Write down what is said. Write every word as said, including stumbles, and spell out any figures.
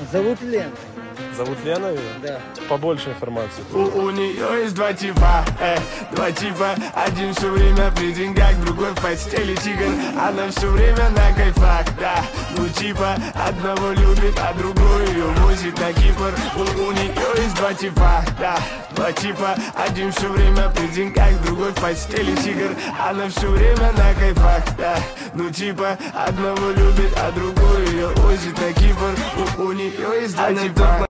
Зовут Лена. Зовут Лена ее? Да. Побольше информации. У, у нее есть два типа, э, два типа. Один все время при деньгах, другой в постели тигр. Она все время на кайфах, да. Ну типа, одного любит, а другой ее возит на Кипр. У, у нее есть два типа, да, два типа. Один все время при деньгах, другой в постели тигр. Она все время на кайфах, да. Ну типа, одного любит, а другой ее возит на Кипр. У, у нее есть два типа.